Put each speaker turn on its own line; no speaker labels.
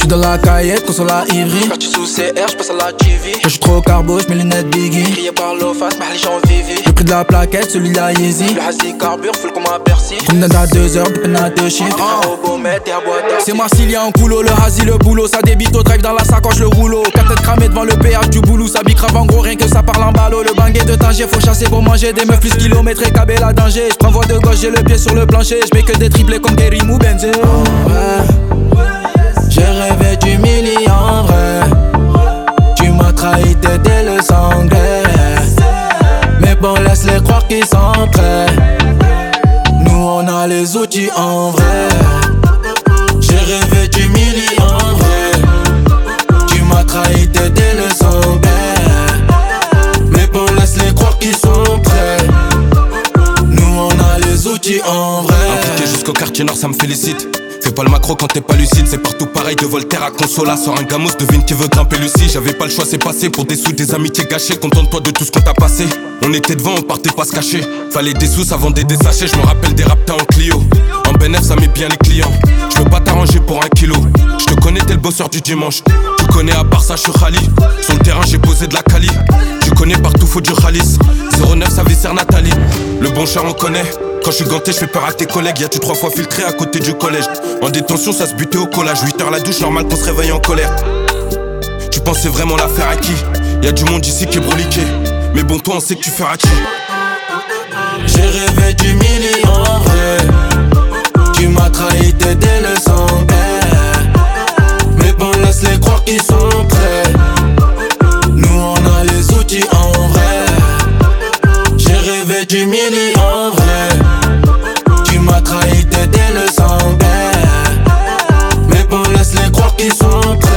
J'suis dans la caillette, console la Ivry.
Quand tu sous CR, j'passe à la TV.
J'suis trop carbo, j'mets les lunettes Biggie.
Crié par l'eau face, mais les gens vivi.
Le prix de la plaquette, celui de la Yeezy.
Le hasi carbure, full comme un Bercy.
Promenade à 2 heures, peine à 2 chiffres.
Au beau mètre et à boîte.
C'est Marsilien en coulo, le hasi, le boulot. Ça débite au drive dans la sacoche, le rouleau. 4 têtes cramées devant le péage du boulot. Ça bicrave en gros, rien que ça parle en ballot. Le banguet de Tanger, faut chasser pour manger. Des meufs plus kilomètres et câble à danger. J'prends voie de gauche, j'ai le pied sur le plancher. J'mets que des triplés comme Kerim ou Benzé. J'ai rêvé du million en vrai. Tu m'as trahi, t'étais le sanglé. Mais bon, laisse-les croire qu'ils sont prêts. Nous on a les outils en vrai. J'ai rêvé du million en vrai. Tu m'as trahi, t'étais le sanglé. Mais bon, laisse-les croire qu'ils sont prêts. Nous on a les outils en vrai.
Impliqué jusqu'au quartier nord, ça me félicite. Fais pas le macro quand t'es pas lucide, c'est partout pareil de Voltaire à Consola. Sors un gamos, devine qui veut grimper Lucie. J'avais pas le choix, c'est passé pour des sous, des amitiés gâchées. Contente-toi de tout ce qu'on t'a passé. On était devant, on partait pas se cacher. Fallait des sous, ça vendait des sachets. Je me rappelle des raptors en Clio. En bénéf, ça met bien les clients. Je veux pas t'arranger pour 1 kilo. Je te connais, t'es le bosseur du dimanche. Tu connais à part ça, je suis Khali. Sur le terrain, j'ai posé de la Cali. Tu connais partout, faut du Khalis. 09, ça viscère Nathalie. Le bon chat, on connaît. Quand je suis ganté, je fais peur à tes collègues. Y'a-tu 3 fois filtré à côté du collège? En détention, ça se butait au collage. 8h la douche, normal qu'on se réveille en colère. Tu pensais vraiment la faire à qui? Y'a du monde ici qui est broliqué. Mais bon, toi, on sait que tu feras qui?
J'ai rêvé du million en vrai. Tu m'as trahi, t'étais le sanglé. Mais bon, laisse-les croire qu'ils sont prêts. Nous, on a les outils en vrai. J'ai rêvé du million en vrai. Tu m'as trahi, t'étais le sanglé. Mais bon, laisse-les croire qu'ils sont prêts.